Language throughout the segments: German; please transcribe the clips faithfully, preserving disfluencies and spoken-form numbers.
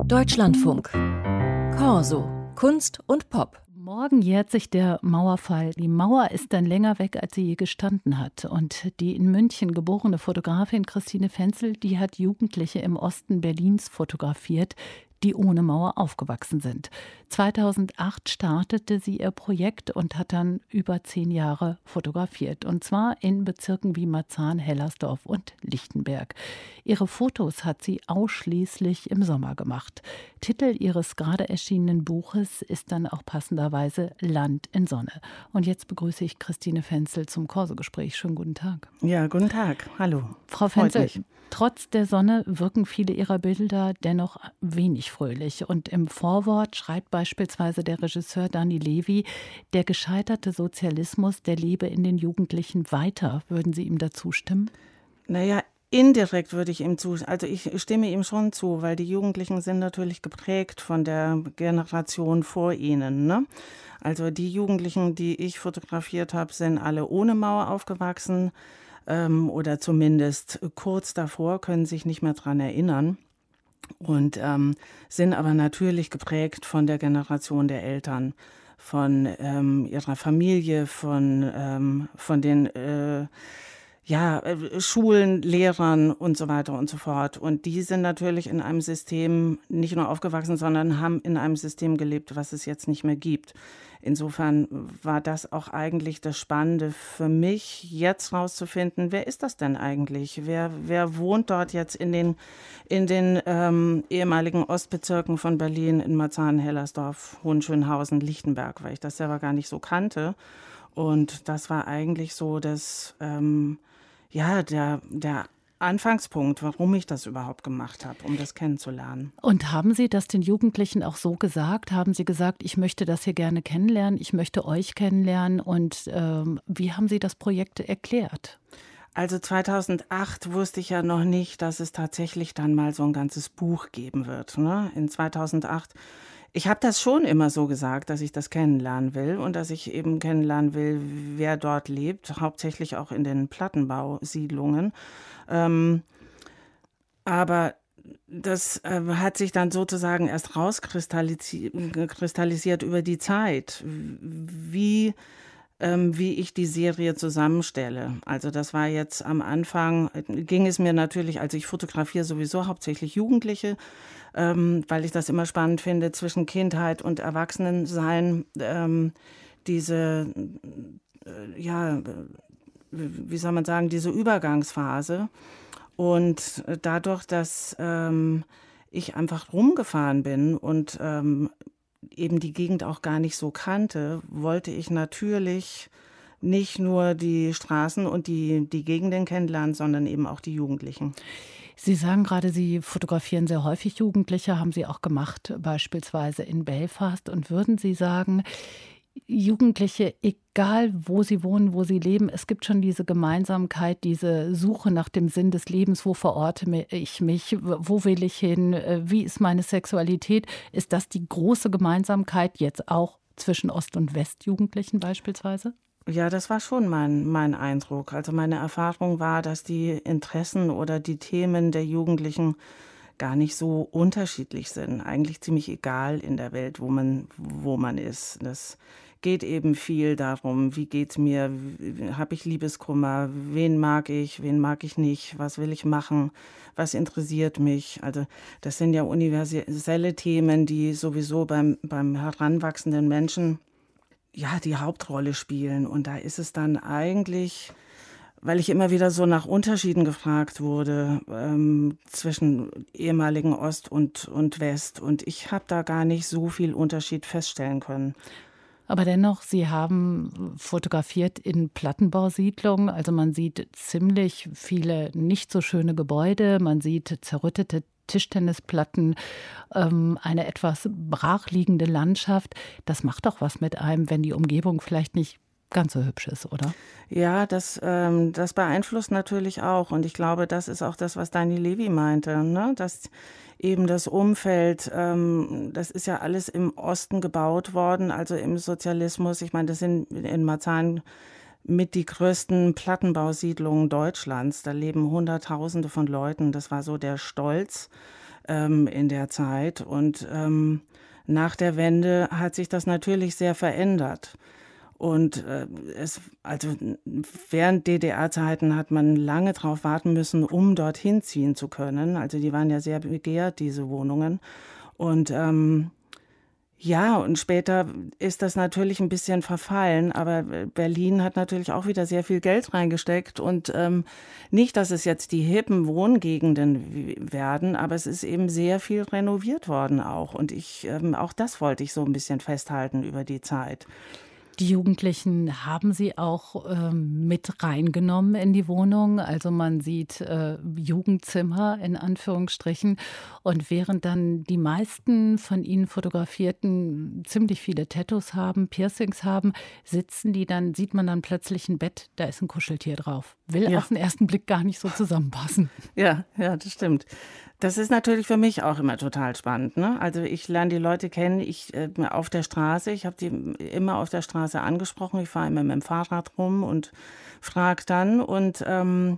Deutschlandfunk. Corso. Kunst und Pop. Morgen jährt sich der Mauerfall. Die Mauer ist dann länger weg, als sie je gestanden hat. Und die in München geborene Fotografin Christine Fenzel, die hat Jugendliche im Osten Berlins fotografiert, die ohne Mauer aufgewachsen sind. zweitausendacht startete sie ihr Projekt und hat dann über zehn Jahre fotografiert. Und zwar in Bezirken wie Marzahn, Hellersdorf und Lichtenberg. Ihre Fotos hat sie ausschließlich im Sommer gemacht. Titel ihres gerade erschienenen Buches ist dann auch passenderweise Land in Sonne. Und jetzt begrüße ich Christine Fenzel zum Corso-Gespräch. Schönen guten Tag. Ja, guten Tag. Hallo. Frau Fenzel, trotz der Sonne wirken viele ihrer Bilder dennoch wenig fröhlich. Und im Vorwort schreibt beispielsweise der Regisseur Danny Levy, der gescheiterte Sozialismus, der lebe in den Jugendlichen weiter. Würden Sie ihm dazu stimmen? Naja, indirekt würde ich ihm zu, also ich stimme ihm schon zu, weil die Jugendlichen sind natürlich geprägt von der Generation vor ihnen, ne? Also die Jugendlichen, die ich fotografiert habe, sind alle ohne Mauer aufgewachsen ähm, oder zumindest kurz davor, können sich nicht mehr daran erinnern. Und ähm, sind aber natürlich geprägt von der Generation der Eltern, von ähm, ihrer Familie, von, ähm, von den äh, ja, äh, Schulen, Lehrern und so weiter und so fort. Und die sind natürlich in einem System nicht nur aufgewachsen, sondern haben in einem System gelebt, was es jetzt nicht mehr gibt. Insofern war das auch eigentlich das Spannende für mich, jetzt rauszufinden, wer ist das denn eigentlich? Wer, wer wohnt dort jetzt in den, in den ähm, ehemaligen Ostbezirken von Berlin, in Marzahn, Hellersdorf, Hohenschönhausen, Lichtenberg, weil ich das selber gar nicht so kannte. Und das war eigentlich so das, ähm, ja, der, der Anfangspunkt, warum ich das überhaupt gemacht habe, um das kennenzulernen. Und haben Sie das den Jugendlichen auch so gesagt? Haben Sie gesagt, ich möchte das hier gerne kennenlernen, ich möchte euch kennenlernen? Und ähm, wie haben Sie das Projekt erklärt? Also zweitausendacht wusste ich ja noch nicht, dass es tatsächlich dann mal so ein ganzes Buch geben wird, ne? In zweitausendacht, ich habe das schon immer so gesagt, dass ich das kennenlernen will und dass ich eben kennenlernen will, wer dort lebt, hauptsächlich auch in den Plattenbausiedlungen. Ähm, aber das äh, hat sich dann sozusagen erst rauskristallisiert über die Zeit, wie ähm, wie ich die Serie zusammenstelle. Also das war jetzt am Anfang, ging es mir natürlich, also ich fotografiere sowieso hauptsächlich Jugendliche, ähm, weil ich das immer spannend finde, zwischen Kindheit und Erwachsenensein, ähm, diese, äh, ja, wie soll man sagen, diese Übergangsphase. Und dadurch, dass ähm, ich einfach rumgefahren bin und ähm, eben die Gegend auch gar nicht so kannte, wollte ich natürlich nicht nur die Straßen und die, die Gegenden kennenlernen, sondern eben auch die Jugendlichen. Sie sagen gerade, Sie fotografieren sehr häufig Jugendliche, haben Sie auch gemacht, beispielsweise in Belfast. Und würden Sie sagen, Jugendliche, egal wo sie wohnen, wo sie leben, es gibt schon diese Gemeinsamkeit, diese Suche nach dem Sinn des Lebens, wo verorte ich mich, wo will ich hin, wie ist meine Sexualität? Ist das die große Gemeinsamkeit jetzt auch zwischen Ost- und Westjugendlichen beispielsweise? Ja, das war schon mein, mein Eindruck. Also meine Erfahrung war, dass die Interessen oder die Themen der Jugendlichen gar nicht so unterschiedlich sind. Eigentlich ziemlich egal in der Welt, wo man, wo man ist. Das geht eben viel darum, wie geht's mir, habe ich Liebeskummer, wen mag ich, wen mag ich nicht, was will ich machen, was interessiert mich. Also das sind ja universelle Themen, die sowieso beim, beim heranwachsenden Menschen ja die Hauptrolle spielen. Und da ist es dann eigentlich, weil ich immer wieder so nach Unterschieden gefragt wurde ähm, zwischen ehemaligen Ost und, und West. Und ich habe da gar nicht so viel Unterschied feststellen können. Aber dennoch, Sie haben fotografiert in Plattenbausiedlungen. Also man sieht ziemlich viele nicht so schöne Gebäude. Man sieht zerrüttete Tischtennisplatten, ähm, eine etwas brachliegende Landschaft. Das macht doch was mit einem, wenn die Umgebung vielleicht nicht ganz so hübsch ist, oder? Ja, das, ähm, das beeinflusst natürlich auch. Und ich glaube, das ist auch das, was Danny Levy meinte, ne? Dass eben das Umfeld, ähm, das ist ja alles im Osten gebaut worden, also im Sozialismus. Ich meine, das sind in Marzahn mit die größten Plattenbausiedlungen Deutschlands. Da leben Hunderttausende von Leuten. Das war so der Stolz. ähm, in der Zeit. Und ähm, nach der Wende hat sich das natürlich sehr verändert. Und äh, es, also während D D R-Zeiten hat man lange drauf warten müssen, um dorthin ziehen zu können. Also die waren ja sehr begehrt, diese Wohnungen. Und ähm, ja, und später ist das natürlich ein bisschen verfallen, aber Berlin hat natürlich auch wieder sehr viel Geld reingesteckt und ähm, nicht, dass es jetzt die hippen Wohngegenden werden, aber es ist eben sehr viel renoviert worden auch und ich, ähm, auch das wollte ich so ein bisschen festhalten über die Zeit. Die Jugendlichen haben Sie auch ähm, mit reingenommen in die Wohnung. Also man sieht äh, Jugendzimmer in Anführungsstrichen. Und während dann die meisten von Ihnen Fotografierten ziemlich viele Tattoos haben, Piercings haben, sitzen die dann, sieht man dann plötzlich ein Bett, da ist ein Kuscheltier drauf. Will Ja. auf den ersten Blick gar nicht so zusammenpassen. Ja, ja, das stimmt. Das ist natürlich für mich auch immer total spannend, ne? Also ich lerne die Leute kennen, ich äh, auf der Straße, ich habe die immer auf der Straße angesprochen, ich fahre immer mit dem Fahrrad rum und frage dann und ähm,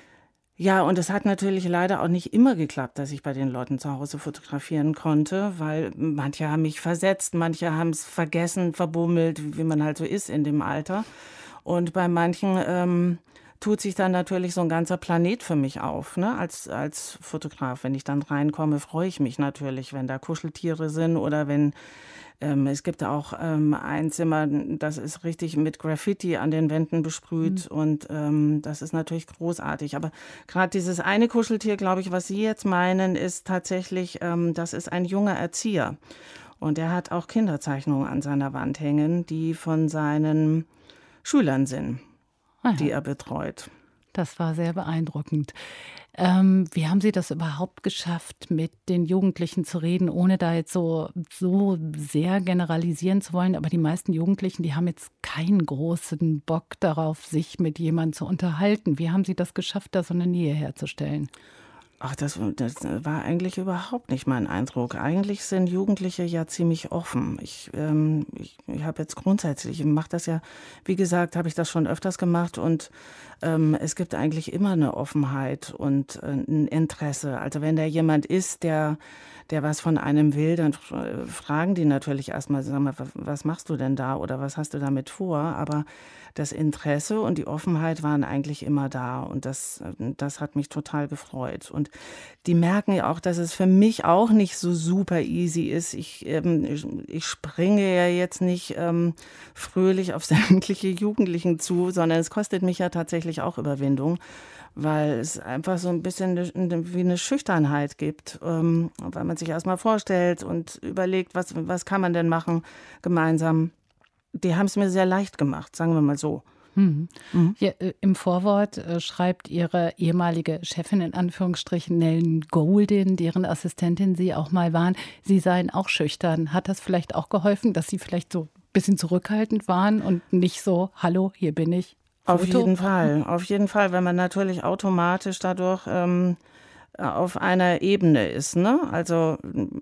ja, und es hat natürlich leider auch nicht immer geklappt, dass ich bei den Leuten zu Hause fotografieren konnte, weil manche haben mich versetzt, manche haben es vergessen, verbummelt, wie man halt so ist in dem Alter. Und bei manchen ähm, tut sich dann natürlich so ein ganzer Planet für mich auf, ne? Als, als Fotograf. Wenn ich dann reinkomme, freue ich mich natürlich, wenn da Kuscheltiere sind oder wenn ähm, es gibt auch ähm, ein Zimmer, das ist richtig mit Graffiti an den Wänden besprüht mhm. und ähm, das ist natürlich großartig. Aber gerade dieses eine Kuscheltier, glaube ich, was Sie jetzt meinen, ist tatsächlich, ähm, das ist ein junger Erzieher. Und er hat auch Kinderzeichnungen an seiner Wand hängen, die von seinen Schülern sind, Aha. die er betreut. Das war sehr beeindruckend. Ähm, wie haben Sie das überhaupt geschafft, mit den Jugendlichen zu reden, ohne da jetzt so, so sehr generalisieren zu wollen? Aber die meisten Jugendlichen, die haben jetzt keinen großen Bock darauf, sich mit jemandem zu unterhalten. Wie haben Sie das geschafft, da so eine Nähe herzustellen? Ach, das, das war eigentlich überhaupt nicht mein Eindruck. Eigentlich sind Jugendliche ja ziemlich offen. Ich, ähm, ich, ich habe jetzt grundsätzlich, ich mache das ja, wie gesagt, habe ich das schon öfters gemacht und ähm, es gibt eigentlich immer eine Offenheit und äh, ein Interesse. Also wenn da jemand ist, der, der was von einem will, dann äh, fragen die natürlich erstmal, sag mal, was machst du denn da oder was hast du damit vor? Aber das Interesse und die Offenheit waren eigentlich immer da und das, das hat mich total gefreut. Und die merken ja auch, dass es für mich auch nicht so super easy ist. Ich, ähm, ich, ich springe ja jetzt nicht ähm, fröhlich auf sämtliche Jugendlichen zu, sondern es kostet mich ja tatsächlich auch Überwindung, weil es einfach so ein bisschen eine, wie eine Schüchternheit gibt, ähm, weil man sich erstmal vorstellt und überlegt, was, was kann man denn machen gemeinsam. Die haben es mir sehr leicht gemacht, sagen wir mal so. Hm. Mhm. Hier, äh, im Vorwort äh, schreibt Ihre ehemalige Chefin in Anführungsstrichen Nellen Golden, deren Assistentin Sie auch mal waren, Sie seien auch schüchtern. Hat das vielleicht auch geholfen, dass Sie vielleicht so ein bisschen zurückhaltend waren und nicht so, hallo, hier bin ich? Foto? Auf jeden Fall, auf jeden Fall, wenn man natürlich automatisch dadurch ähm, auf einer Ebene ist, ne? Also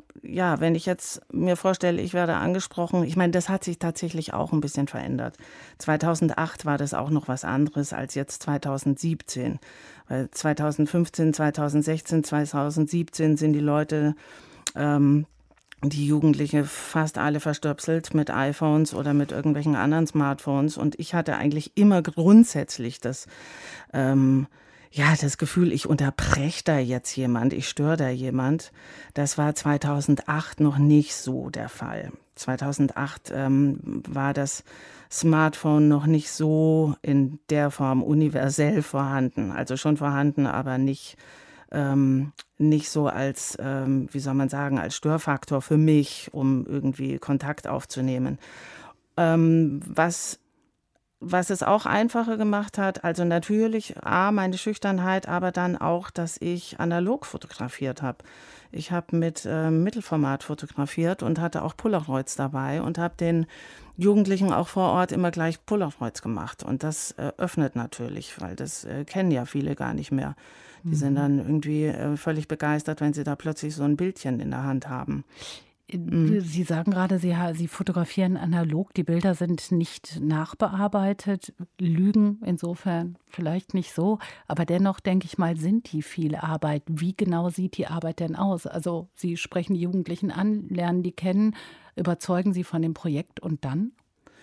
ja, wenn ich jetzt mir vorstelle, ich werde angesprochen, ich meine, das hat sich tatsächlich auch ein bisschen verändert. zweitausendacht war das auch noch was anderes als jetzt zweitausendsiebzehn. Weil zweitausendfünfzehn, zweitausendsechzehn, zweitausendsiebzehn sind die Leute, ähm, die Jugendliche fast alle verstöpselt mit iPhones oder mit irgendwelchen anderen Smartphones. Und ich hatte eigentlich immer grundsätzlich das ähm, Ja, das Gefühl, ich unterbreche da jetzt jemand, ich störe da jemand, das war zweitausendacht noch nicht so der Fall. zweitausendacht ähm, war das Smartphone noch nicht so in der Form universell vorhanden. Also schon vorhanden, aber nicht, ähm, nicht so als, ähm, wie soll man sagen, als Störfaktor für mich, um irgendwie Kontakt aufzunehmen. Ähm, was Was es auch einfacher gemacht hat, also natürlich A, meine Schüchternheit, aber dann auch, dass ich analog fotografiert habe. Ich habe mit äh, Mittelformat fotografiert und hatte auch Polaroids dabei und habe den Jugendlichen auch vor Ort immer gleich Polaroids gemacht. Und das äh, öffnet natürlich, weil das äh, kennen ja viele gar nicht mehr. Die mhm. sind dann irgendwie äh, völlig begeistert, wenn sie da plötzlich so ein Bildchen in der Hand haben. Mhm. Sie sagen gerade, Sie, Sie fotografieren analog, die Bilder sind nicht nachbearbeitet, Lügen insofern vielleicht nicht so, aber dennoch denke ich mal, sind die viel Arbeit. Wie genau sieht die Arbeit denn aus? Also Sie sprechen die Jugendlichen an, lernen die kennen, überzeugen sie von dem Projekt und dann?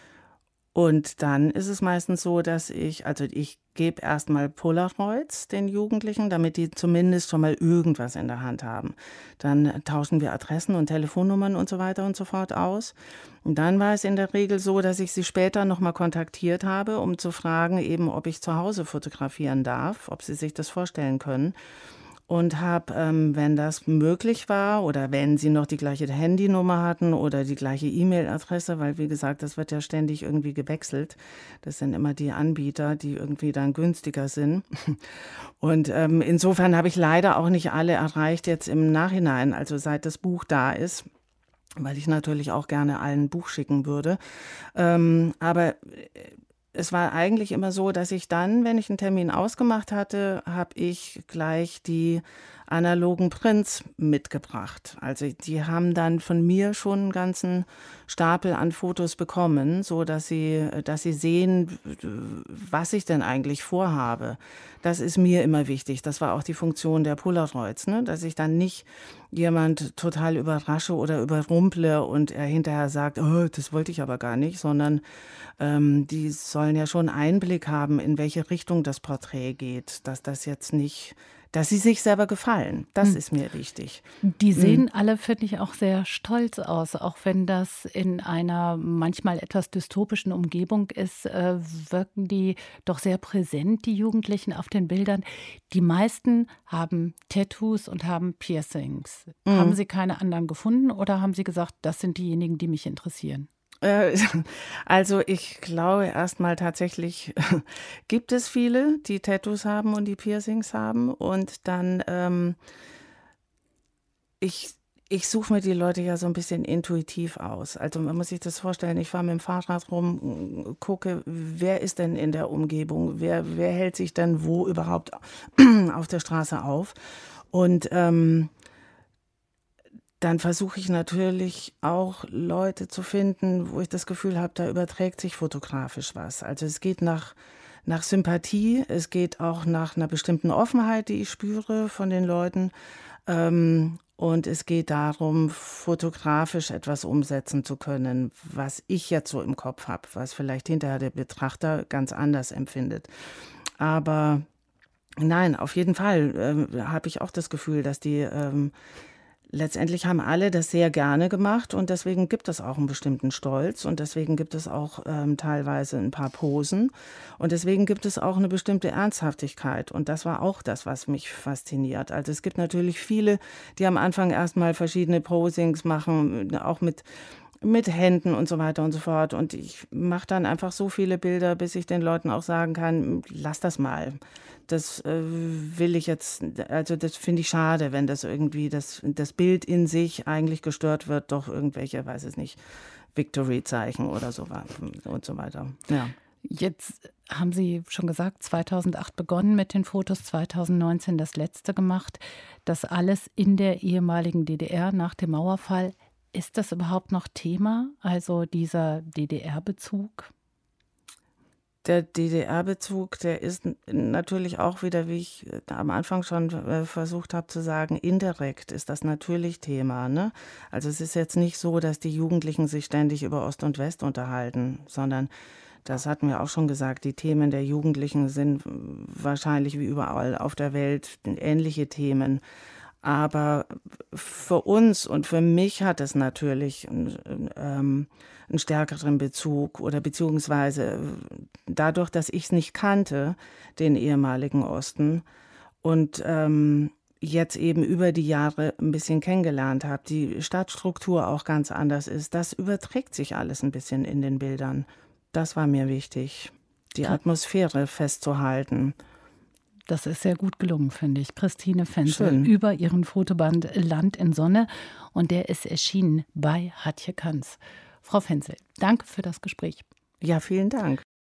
Und dann ist es meistens so, dass ich also ich gebe erst mal Polaroids den Jugendlichen, damit die zumindest schon mal irgendwas in der Hand haben. Dann tauschen wir Adressen und Telefonnummern und so weiter und so fort aus. Und dann war es in der Regel so, dass ich sie später noch mal kontaktiert habe, um zu fragen eben, ob ich zu Hause fotografieren darf, ob sie sich das vorstellen können. Und habe, ähm, wenn das möglich war oder wenn sie noch die gleiche Handynummer hatten oder die gleiche E-Mail-Adresse, weil wie gesagt, das wird ja ständig irgendwie gewechselt. Das sind immer die Anbieter, die irgendwie dann günstiger sind. Und ähm, insofern habe ich leider auch nicht alle erreicht jetzt im Nachhinein, also seit das Buch da ist, weil ich natürlich auch gerne allen ein Buch schicken würde. Ähm, aber es war eigentlich immer so, dass ich dann, wenn ich einen Termin ausgemacht hatte, habe ich gleich die analogen Prints mitgebracht. Also die haben dann von mir schon einen ganzen Stapel an Fotos bekommen, so dass sie, dass sie sehen, was ich denn eigentlich vorhabe. Das ist mir immer wichtig. Das war auch die Funktion der Polaroids, ne? Dass ich dann nicht jemand total überrasche oder überrumple und er hinterher sagt, oh, das wollte ich aber gar nicht, sondern ähm, die sollen ja schon Einblick haben, in welche Richtung das Porträt geht, dass das jetzt nicht, dass sie sich selber gefallen. Das ist mir wichtig. Die sehen alle, finde ich, auch sehr stolz aus, auch wenn das in einer manchmal etwas dystopischen Umgebung ist, äh, wirken die doch sehr präsent, die Jugendlichen auf den Bildern. Die meisten haben Tattoos und haben Piercings. Mhm. Haben Sie keine anderen gefunden oder haben Sie gesagt, das sind diejenigen, die mich interessieren? Äh, Also ich glaube erstmal tatsächlich gibt es viele, die Tattoos haben und die Piercings haben. Und dann, ähm, ich, ich suche mir die Leute ja so ein bisschen intuitiv aus. Also man muss sich das vorstellen, ich fahre mit dem Fahrrad rum, gucke, wer ist denn in der Umgebung, wer, wer hält sich denn wo überhaupt auf der Straße auf. Und ähm, dann versuche ich natürlich auch Leute zu finden, wo ich das Gefühl habe, da überträgt sich fotografisch was. Also es geht nach, nach Sympathie, es geht auch nach einer bestimmten Offenheit, die ich spüre von den Leuten. Ähm, und es geht darum, fotografisch etwas umsetzen zu können, was ich jetzt so im Kopf habe, was vielleicht hinterher der Betrachter ganz anders empfindet. Aber nein, auf jeden Fall ähm, habe ich auch das Gefühl, dass die ähm, letztendlich haben alle das sehr gerne gemacht und deswegen gibt es auch einen bestimmten Stolz und deswegen gibt es auch ähm, teilweise ein paar Posen und deswegen gibt es auch eine bestimmte Ernsthaftigkeit und das war auch das, was mich fasziniert. Also es gibt natürlich viele, die am Anfang erstmal verschiedene Posings machen, auch mit mit Händen und so weiter und so fort. Und ich mache dann einfach so viele Bilder, bis ich den Leuten auch sagen kann, lass das mal. Das äh, will ich jetzt, also das finde ich schade, wenn das irgendwie, das, das Bild in sich eigentlich gestört wird durch irgendwelche, weiß es nicht, Victory-Zeichen oder so und so weiter. Ja. Jetzt haben Sie schon gesagt, zweitausendacht begonnen mit den Fotos, zweitausendneunzehn das letzte gemacht. Das alles in der ehemaligen D D R nach dem Mauerfall. Ist das überhaupt noch Thema, also dieser D D R-Bezug? Der D D R-Bezug, der ist natürlich auch wieder, wie ich am Anfang schon äh, versucht habe zu sagen, indirekt ist das natürlich Thema, ne? Also es ist jetzt nicht so, dass die Jugendlichen sich ständig über Ost und West unterhalten, sondern das hatten wir auch schon gesagt, die Themen der Jugendlichen sind wahrscheinlich wie überall auf der Welt ähnliche Themen. Aber für uns und für mich hat es natürlich ähm, einen stärkeren Bezug oder beziehungsweise dadurch, dass ich es nicht kannte, den ehemaligen Osten und ähm, jetzt eben über die Jahre ein bisschen kennengelernt habe, die Stadtstruktur auch ganz anders ist, das überträgt sich alles ein bisschen in den Bildern. Das war mir wichtig, die Atmosphäre festzuhalten. Das ist sehr gut gelungen, finde ich. Christine Fenzel Schön. Über ihren Fotoband Land in Sonne. Und der ist erschienen bei Hatje Kanz. Frau Fenzel, danke für das Gespräch. Ja, vielen Dank.